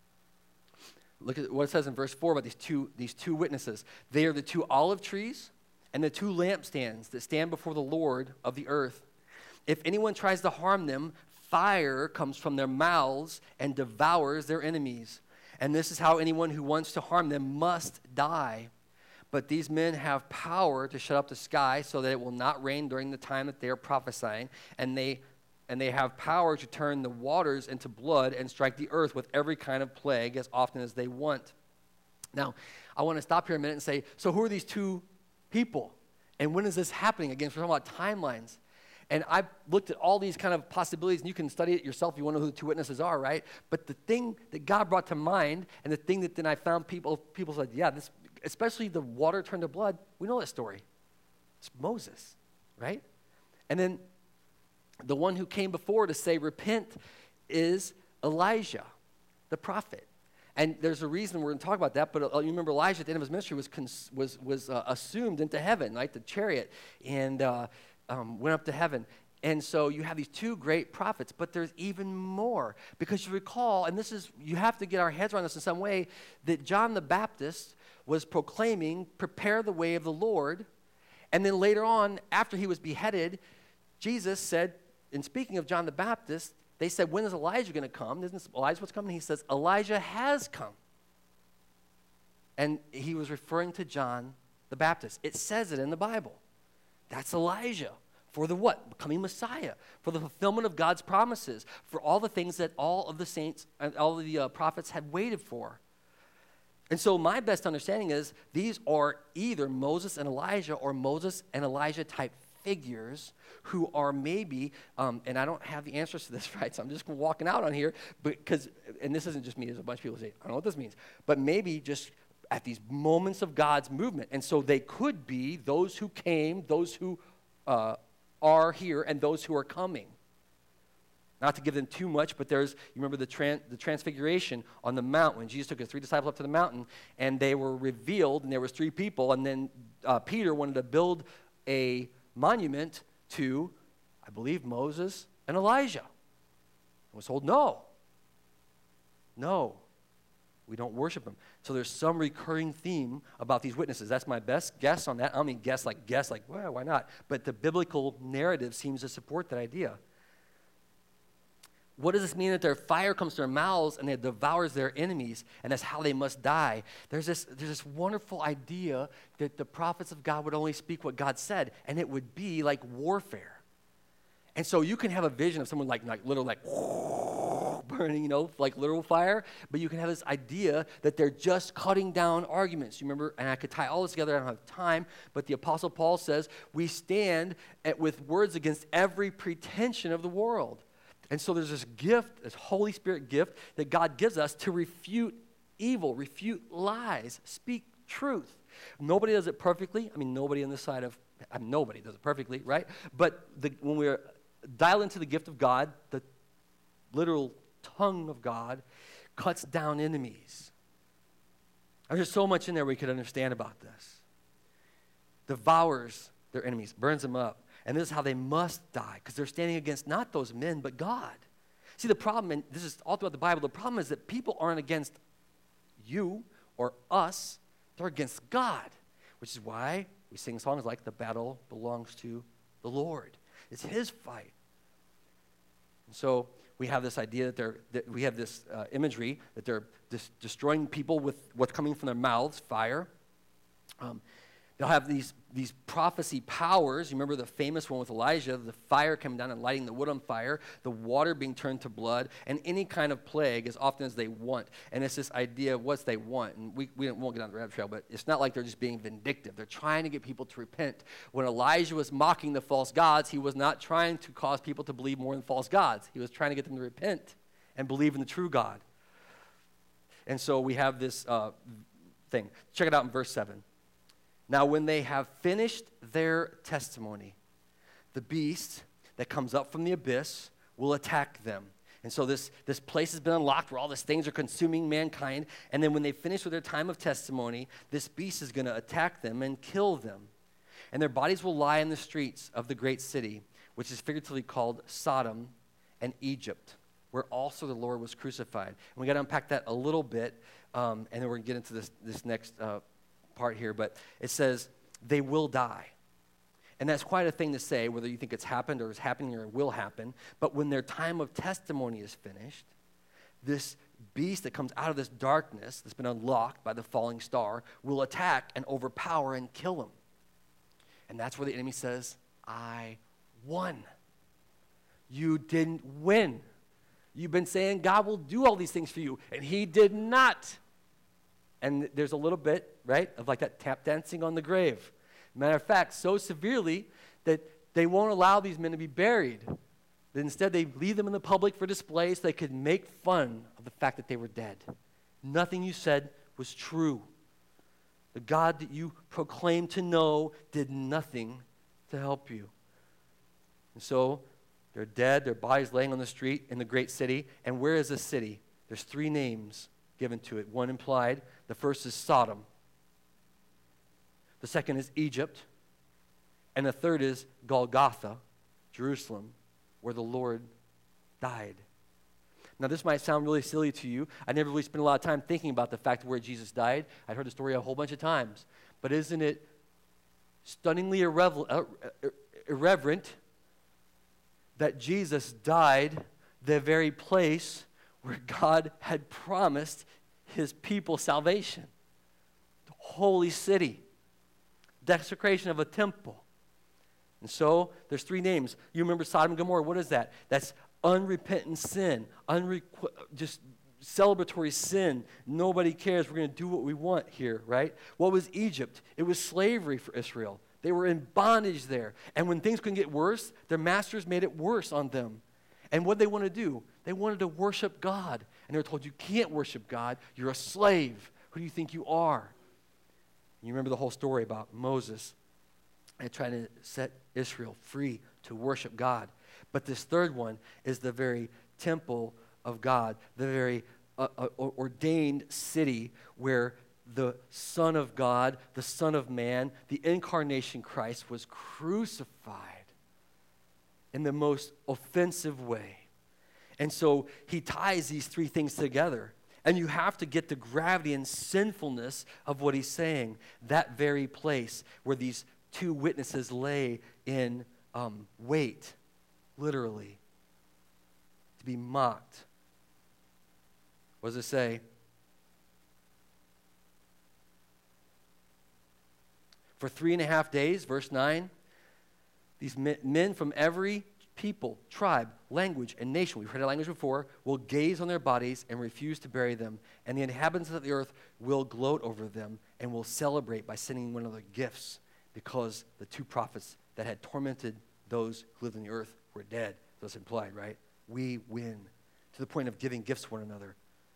Look at what it says in verse four about these two, these two witnesses. They are the two olive trees and the two lampstands that stand before the Lord of the earth. If anyone tries to harm them, fire comes from their mouths and devours their enemies. And this is how anyone who wants to harm them must die. But these men have power to shut up the sky so that it will not rain during the time that they are prophesying. And they, and they have power to turn the waters into blood and strike the earth with every kind of plague as often as they want. Now, I want to stop here a minute and say, so who are these two people? And when is this happening? Again, we're talking about timelines. And I looked at all these kind of possibilities, and you can study it yourself if you want to know who the two witnesses are, right? But the thing that God brought to mind, and the thing that then I found people, people said, yeah, this, especially the water turned to blood, we know that story. It's Moses, right? And then the one who came before to say, repent, is Elijah, the prophet. And there's a reason we're going to talk about that, but uh, you remember Elijah at the end of his ministry was cons- was was uh, assumed into heaven, right, the chariot, and uh, um, went up to heaven. And so you have these two great prophets, but there's even more. Because you recall, and this is, you have to get our heads around this in some way, that John the Baptist was proclaiming, prepare the way of the Lord. And then later on, after he was beheaded, Jesus said, in speaking of John the Baptist, they said, when is Elijah going to come? Isn't Elijah what's coming? He says, Elijah has come. And he was referring to John the Baptist. It says it in the Bible. That's Elijah For the what? Becoming Messiah. For the fulfillment of God's promises. For all the things that all of the saints and all of the uh, prophets had waited for. And so my best understanding is these are either Moses and Elijah or Moses and Elijah type figures who are maybe, um, and I don't have the answers to this, right? So I'm just walking out on here, because, and this isn't just me, there's a bunch of people who say, I don't know what this means, but maybe just at these moments of God's movement. And so they could be those who came, those who uh, are here, and those who are coming. Not to give them too much, but there's, you remember the, tran- the transfiguration on the mount when Jesus took his three disciples up to the mountain, and they were revealed, and there was three people, and then uh, Peter wanted to build a monument to, I believe, Moses and Elijah. I was told, no. No. We don't worship them. So there's some recurring theme about these witnesses. That's my best guess on that. I don't mean guess like guess like, well, why not? But the biblical narrative seems to support that idea. What does this mean that their fire comes to their mouths and it devours their enemies, and that's how they must die? There's this, there's this wonderful idea that the prophets of God would only speak what God said, and it would be like warfare. And so you can have a vision of someone like, like literal like burning, you know, like literal fire, but you can have this idea that they're just cutting down arguments. You remember, and I could tie all this together, I don't have time, but the Apostle Paul says, we stand at, with words against every pretension of the world. And so there's this gift, this Holy Spirit gift that God gives us to refute evil, refute lies, speak truth. Nobody does it perfectly. I mean, nobody on this side of, I mean, nobody does it perfectly, right? But the, when we're dialed into the gift of God, the literal tongue of God cuts down enemies. There's so much in there we could understand about this. Devours their enemies, burns them up. And this is how they must die, because they're standing against not those men, but God. See, the problem, and this is all throughout the Bible, the problem is that people aren't against you or us. They're against God, which is why we sing songs like the battle belongs to the Lord. It's his fight. And so we have this idea that they're, that we have this uh, imagery that they're dis- destroying people with what's coming from their mouths, fire. Um, They'll have these, these prophecy powers. You remember the famous one with Elijah, the fire coming down and lighting the wood on fire, the water being turned to blood, and any kind of plague as often as they want. And it's this idea of what they want. And we, we won't get on the rabbit trail, but it's not like they're just being vindictive. They're trying to get people to repent. When Elijah was mocking the false gods, he was not trying to cause people to believe more in false gods. He was trying to get them to repent and believe in the true God. And so we have this uh, thing. Check it out in verse seven. Now, when they have finished their testimony, the beast that comes up from the abyss will attack them. And so this, this place has been unlocked where all these things are consuming mankind. And then when they finish with their time of testimony, this beast is going to attack them and kill them. And their bodies will lie in the streets of the great city, which is figuratively called Sodom and Egypt, where also the Lord was crucified. And we got to unpack that a little bit, um, and then we're going to get into this, this next uh part here, but it says they will die. And that's quite a thing to say, whether you think it's happened or is happening or will happen. But when their time of testimony is finished, this beast that comes out of this darkness that's been unlocked by the falling star will attack and overpower and kill them. And that's where the enemy says, I won. You didn't win. You've been saying God will do all these things for you, and he did not. And there's a little bit, right, of like that tap dancing on the grave. Matter of fact, so severely that they won't allow these men to be buried. That instead they leave them in the public for display so they could make fun of the fact that they were dead. Nothing you said was true. The God that you proclaimed to know did nothing to help you. And so they're dead, their bodies laying on the street in the great city. And where is this city? There's three names given to it. One implied. The first is Sodom. The second is Egypt. And the third is Golgotha, Jerusalem, where the Lord died. Now, this might sound really silly to you. I never really spent a lot of time thinking about the fact of where Jesus died. I'd heard the story a whole bunch of times. But isn't it stunningly irrever- uh, irreverent that Jesus died the very place where God had promised his people salvation? The holy city, desecration of a temple. And so there's three names. You remember Sodom and Gomorrah. What is that? That's unrepentant sin, unre- just celebratory sin. Nobody cares. We're going to do what we want here, right? What was Egypt? It was slavery for Israel. They were in bondage there. And when things couldn't get worse, their masters made it worse on them. And what did they want to do? They wanted to worship God. And they were told, you can't worship God. You're a slave. Who do you think you are? You remember the whole story about Moses and trying to set Israel free to worship God. But this third one is the very temple of God, the very uh, uh, ordained city where the Son of God, the Son of Man, the incarnation Christ was crucified in the most offensive way. And so he ties these three things together. And you have to get the gravity and sinfulness of what he's saying. That very place where these two witnesses lay in um, wait, literally, to be mocked. What does it say? For three and a half days, verse nine, these men from every people, tribe, language, and nation, we've heard that language before, will gaze on their bodies and refuse to bury them. And the inhabitants of the earth will gloat over them and will celebrate by sending one another gifts, because the two prophets that had tormented those who lived on the earth were dead. That's implied, right? We win, to the point of giving gifts to one another.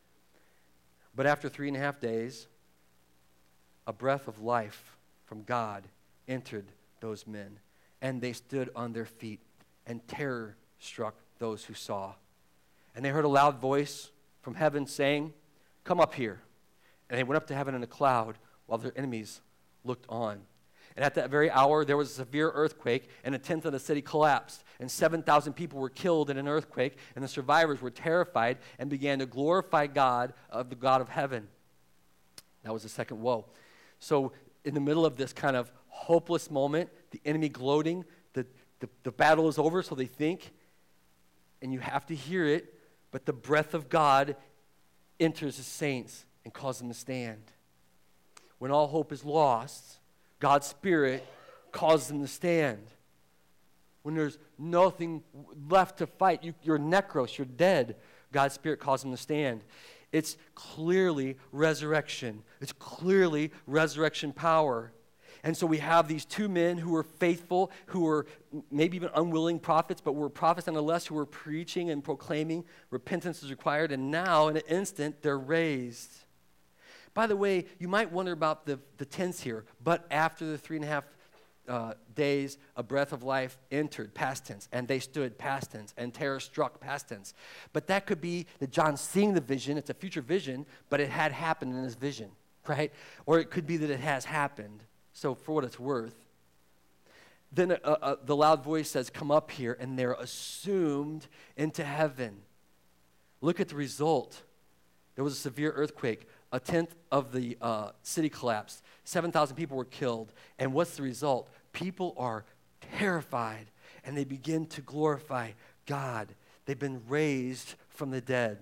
But after three and a half days, a breath of life from God entered those men, and they stood on their feet, and terror struck those who saw. And they heard a loud voice from heaven saying, come up here. And they went up to heaven in a cloud while their enemies looked on. And at that very hour, there was a severe earthquake, and a tenth of the city collapsed, and seven thousand people were killed in an earthquake, and the survivors were terrified and began to glorify God, of the God of heaven. That was the second woe. So in the middle of this kind of hopeless moment, the enemy gloating, the, the, the battle is over, so they think, and you have to hear it, but the breath of God enters the saints and causes them to stand. When all hope is lost, God's Spirit causes them to stand. When there's nothing left to fight, you, you're necros, you're dead, God's Spirit causes them to stand. It's clearly resurrection. It's clearly resurrection power. And so we have these two men who were faithful, who were maybe even unwilling prophets, but were prophets nonetheless, who were preaching and proclaiming repentance is required, and now in an instant they're raised. By the way, you might wonder about the, the tense here, but after the three and a half uh, days, a breath of life entered, past tense, and they stood, past tense, and terror struck, past tense. But that could be that John's seeing the vision, it's a future vision, but it had happened in his vision, right? Or it could be that it has happened, so for what it's worth. Then uh, uh, the loud voice says, come up here, and they're assumed into heaven. Look at the result. There was a severe earthquake. A tenth of the uh, city collapsed. seven thousand people were killed. And what's the result? People are terrified, and they begin to glorify God. They've been raised from the dead.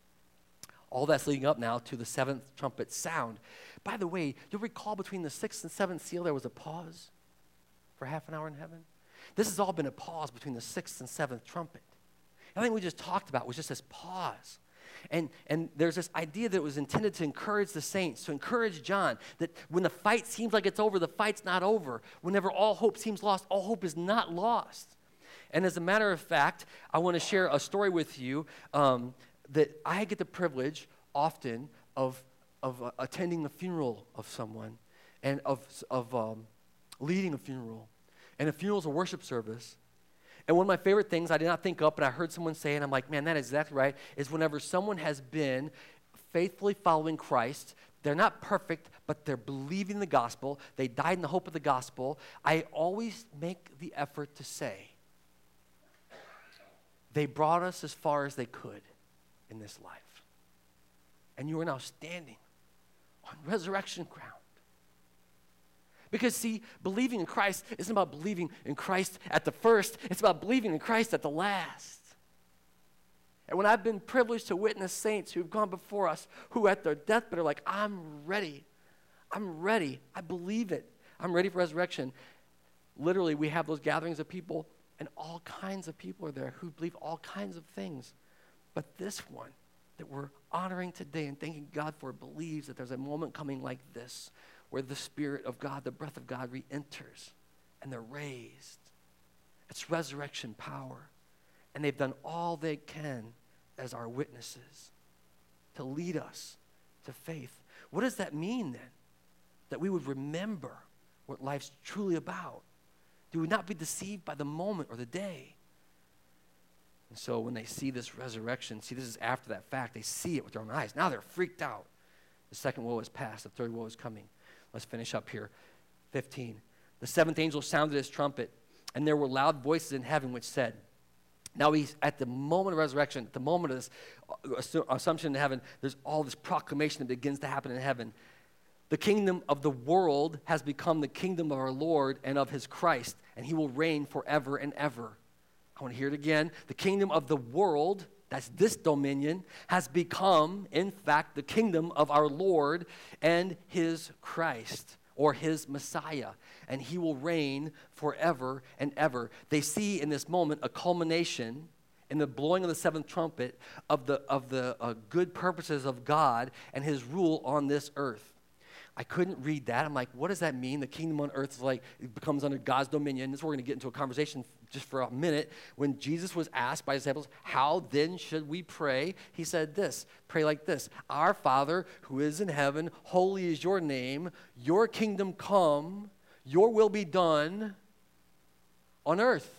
All that's leading up now to the seventh trumpet sound. By the way, you'll recall between the sixth and seventh seal, there was a pause for half an hour in heaven. This has all been a pause between the sixth and seventh trumpet. Everything we just talked about was just this pause. And, and there's this idea that it was intended to encourage the saints, to encourage John, that when the fight seems like it's over, the fight's not over. Whenever all hope seems lost, all hope is not lost. And as a matter of fact, I want to share a story with you um, that I get the privilege often of, of uh, attending the funeral of someone and of, of um, leading a funeral. And a funeral is a worship service. And one of my favorite things I did not think up, but I heard someone say, and I'm like, man, that is exactly right, is whenever someone has been faithfully following Christ, they're not perfect, but they're believing the gospel, they died in the hope of the gospel, I always make the effort to say, they brought us as far as they could in this life. And you are now standing on resurrection ground. Because, see, believing in Christ isn't about believing in Christ at the first. It's about believing in Christ at the last. And when I've been privileged to witness saints who've gone before us, who at their deathbed are like, I'm ready. I'm ready. I believe it. I'm ready for resurrection. literally we have those gatherings of people, and all kinds of people are there who believe all kinds of things. But this one that we're honoring today and thanking God for believes that there's a moment coming like this where the Spirit of God, the breath of God, re-enters and they're raised. It's resurrection power. And they've done all they can as our witnesses to lead us to faith. What does that mean then? That we would remember what life's truly about. Do we not be deceived by the moment or the day? And so when they see this resurrection, see, this is after that fact, they see it with their own eyes. Now they're freaked out. The second woe is past, the third woe is coming. Let's finish up here. fifteen. The seventh angel sounded his trumpet, and there were loud voices in heaven which said, now he's at the moment of resurrection, at the moment of this assumption in heaven, there's all this proclamation that begins to happen in heaven. The kingdom of the world has become the kingdom of our Lord and of his Christ, and he will reign forever and ever. I want to hear it again. The kingdom of the world, that's this dominion, has become, in fact, the kingdom of our Lord and his Christ, or his Messiah, and he will reign forever and ever. They see in this moment a culmination in the blowing of the seventh trumpet of the, of the uh, good purposes of God and his rule on this earth. I couldn't read that. I'm like, what does that mean? The kingdom on earth is like, it becomes under God's dominion. This is where we're going to get into a conversation just for a minute. When Jesus was asked by his disciples, how then should we pray? He said this, pray like this. Our Father who is in heaven, holy is your name. Your kingdom come, your will be done on earth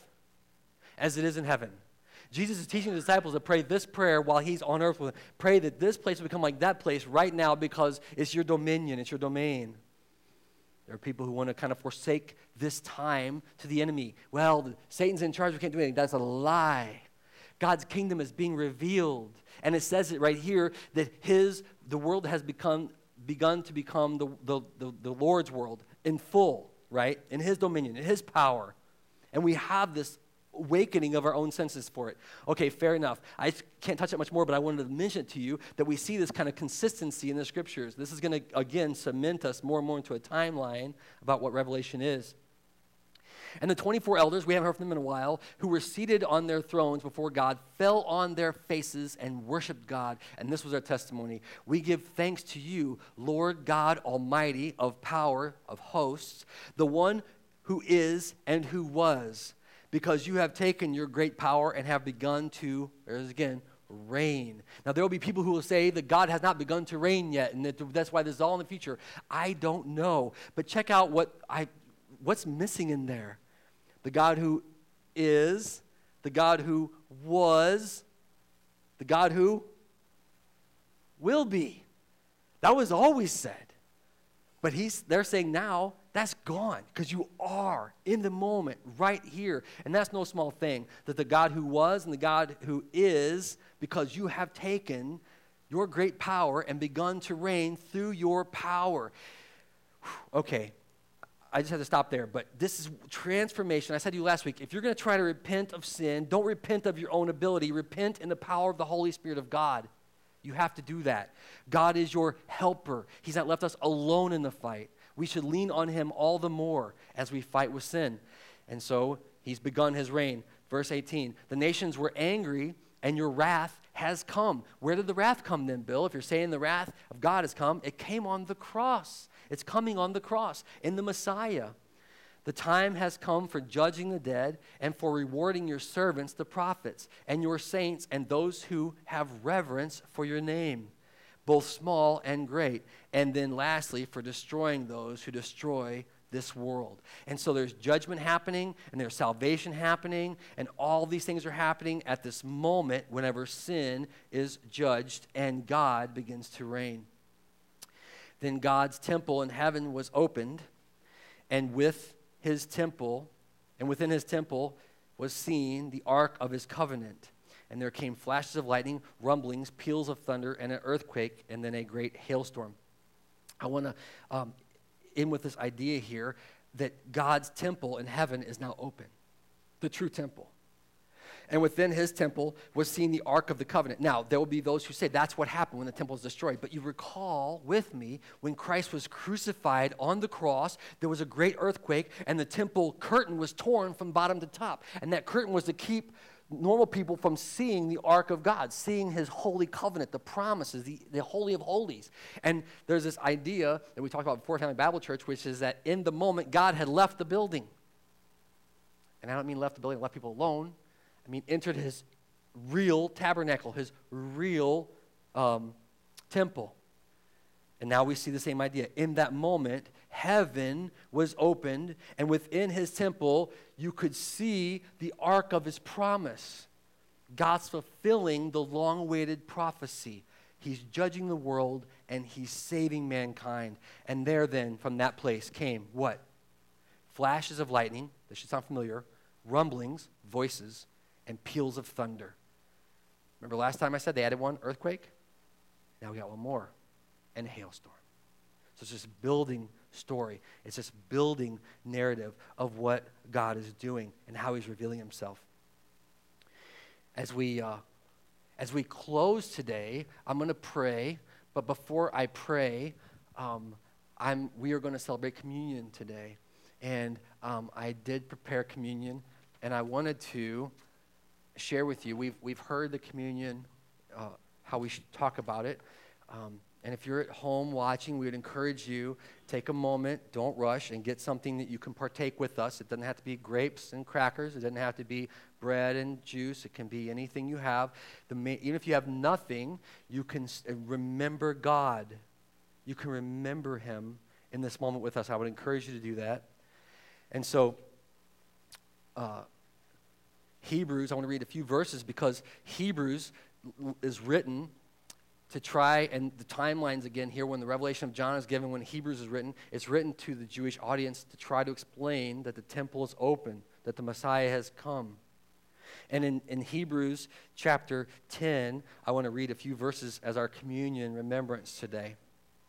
as it is in heaven. Jesus is teaching the disciples to pray this prayer while he's on earth with them. Pray that this place will become like that place right now because it's your dominion, it's your domain. There are people who want to kind of forsake this time to the enemy. Well, Satan's in charge, we can't do anything. That's a lie. God's kingdom is being revealed. And it says it right here that his, the world has become, begun to become the, the, the, the Lord's world in full, right? In his dominion, in his power. And we have this awakening of our own senses for it. Okay, fair enough. I can't touch it much more, but I wanted to mention it to you that we see this kind of consistency in the scriptures. This is going to, again, cement us more and more into a timeline about what Revelation is. And the twenty-four elders, we haven't heard from them in a while, who were seated on their thrones before God, fell on their faces and worshiped God. And this was their testimony. We give thanks to you, Lord God Almighty, of power, of hosts, the one who is and who was, because you have taken your great power and have begun to, there's again, reign. Now, there will be people who will say that God has not begun to reign yet, and that that's why this is all in the future. I don't know. But check out what I, what's missing in there. The God who is, the God who was, the God who will be. That was always said. But he's, they're saying now, that's gone because you are in the moment right here. And that's no small thing, that the God who was and the God who is, because you have taken your great power and begun to reign through your power. Okay, I just had to stop there, but this is transformation. I said to you last week, if you're going to try to repent of sin, don't repent of your own ability. Repent in the power of the Holy Spirit of God. You have to do that. God is your helper. He's not left us alone in the fight. We should lean on him all the more as we fight with sin. And so he's begun his reign. Verse eighteen, the nations were angry and your wrath has come. Where did the wrath come then, Bill? If you're saying the wrath of God has come, it came on the cross. It's coming on the cross in the Messiah. The time has come for judging the dead and for rewarding your servants, the prophets, and your saints and those who have reverence for your name, both small and great. And then lastly, for destroying those who destroy this world. And so there's judgment happening, and there's salvation happening, and all these things are happening at this moment whenever sin is judged and God begins to reign. Then God's temple in heaven was opened, and with his temple, and within his temple was seen the ark of his covenant. And there came flashes of lightning, rumblings, peals of thunder, and an earthquake, and then a great hailstorm. I want to um, end with this idea here that God's temple in heaven is now open, the true temple. and within his temple was seen the Ark of the Covenant. Now, there will be those who say that's what happened when the temple was destroyed. But you recall with me, when Christ was crucified on the cross, there was a great earthquake, and the temple curtain was torn from bottom to top. And that curtain was to keep normal people from seeing the Ark of God, seeing his holy covenant, the promises, the, the Holy of Holies. And there's this idea that we talked about before Family Bible Church, which is that in the moment, God had left the building. And I don't mean left the building, left people alone. I mean entered his real tabernacle, his real um, temple. And now we see the same idea. In that moment, heaven was opened, and within his temple, you could see the ark of his promise. God's fulfilling the long-awaited prophecy. He's judging the world, and he's saving mankind. And there then, from that place, came what? Flashes of lightning, this should sound familiar, rumblings, voices, and peals of thunder. Remember last time I said they added one, earthquake? Now we got one more. And a hailstorm. So it's this building story. It's this building narrative of what God is doing and how he's revealing himself. As we, uh, as we close today, I'm going to pray, but before I pray, um, I'm, we are going to celebrate communion today. And um, I did prepare communion, and I wanted to share with you. We've, we've heard the communion, uh, how we should talk about it. Um, And if you're at home watching, we would encourage you, take a moment, don't rush, and get something that you can partake with us. It doesn't have to be grapes and crackers. It doesn't have to be bread and juice. It can be anything you have. The main, even if you have nothing, you can remember God. You can remember him in this moment with us. I would encourage you to do that. And so, uh, Hebrews, I want to read a few verses because Hebrews is written to try, and the timelines again here, when the revelation of John is given, when Hebrews is written, it's written to the Jewish audience to try to explain that the temple is open, that the Messiah has come. And in, in Hebrews chapter ten, I want to read a few verses as our communion remembrance today.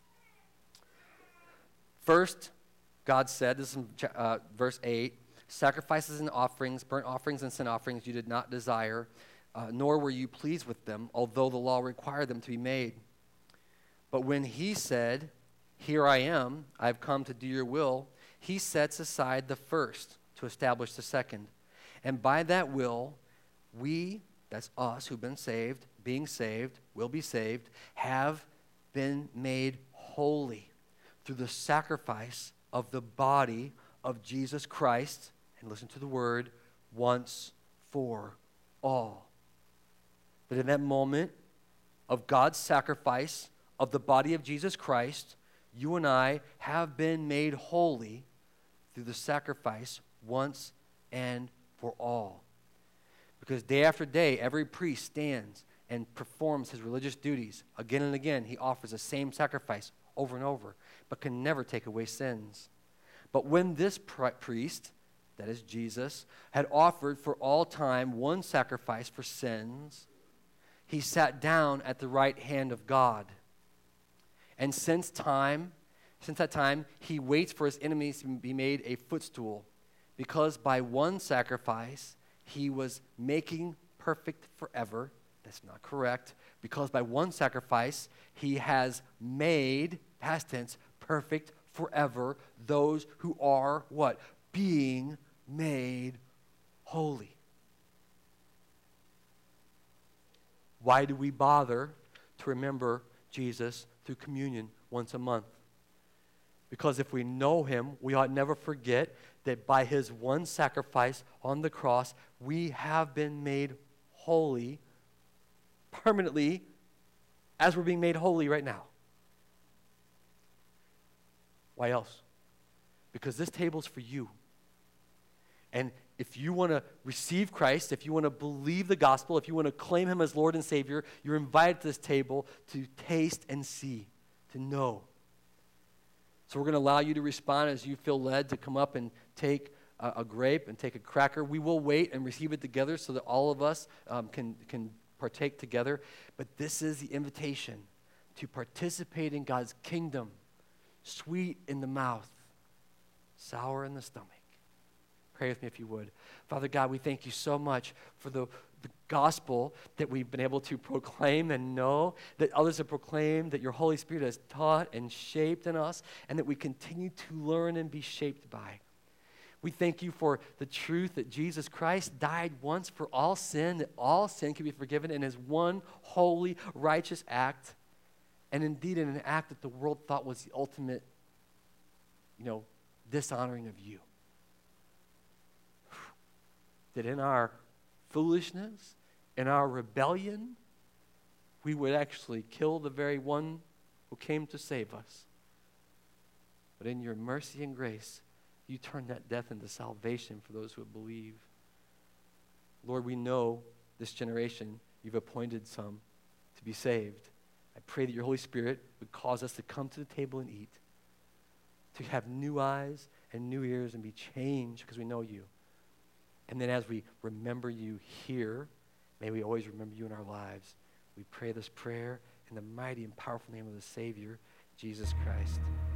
First, God said, this is in, uh, verse eight, sacrifices and offerings, burnt offerings and sin offerings you did not desire, Uh, nor were you pleased with them, although the law required them to be made. But when he said, here I am, I've come to do your will, he sets aside the first to establish the second. And by that will, we, that's us who've been saved, being saved, will be saved, have been made holy through the sacrifice of the body of Jesus Christ, and listen to the word, once for all. That in that moment of God's sacrifice of the body of Jesus Christ, you and I have been made holy through the sacrifice once and for all. Because day after day, every priest stands and performs his religious duties. Again and again, he offers the same sacrifice over and over, but can never take away sins. But when this priest, that is Jesus, had offered for all time one sacrifice for sins, he sat down at the right hand of God. And since time, since that time, he waits for his enemies to be made a footstool, because by one sacrifice, he was making perfect forever. That's not correct. Because by one sacrifice, he has made, past tense, perfect forever those who are what? Being made holy. Why do we bother to remember Jesus through communion once a month? Because if we know him, we ought never forget that by his one sacrifice on the cross, we have been made holy permanently as we're being made holy right now. Why else? Because this table's for you. And if you want to receive Christ, if you want to believe the gospel, if you want to claim him as Lord and Savior, you're invited to this table to taste and see, to know. So we're going to allow you to respond as you feel led to come up and take a, a grape and take a cracker. We will wait and receive it together so that all of us um, can, can partake together. But this is the invitation to participate in God's kingdom, sweet in the mouth, sour in the stomach. Pray with me if you would. Father God, we thank you so much for the, the gospel that we've been able to proclaim and know, that others have proclaimed, that your Holy Spirit has taught and shaped in us, and that we continue to learn and be shaped by. We thank you for the truth that Jesus Christ died once for all sin, that all sin can be forgiven in his one holy, righteous act, and indeed in an act that the world thought was the ultimate, you know, dishonoring of you. That in our foolishness, in our rebellion, we would actually kill the very one who came to save us. But in your mercy and grace, you turn that death into salvation for those who believe. Lord, we know this generation, you've appointed some to be saved. I pray that your Holy Spirit would cause us to come to the table and eat, to have new eyes and new ears and be changed because we know you. And then as we remember you here, may we always remember you in our lives. We pray this prayer in the mighty and powerful name of the Savior, Jesus Christ.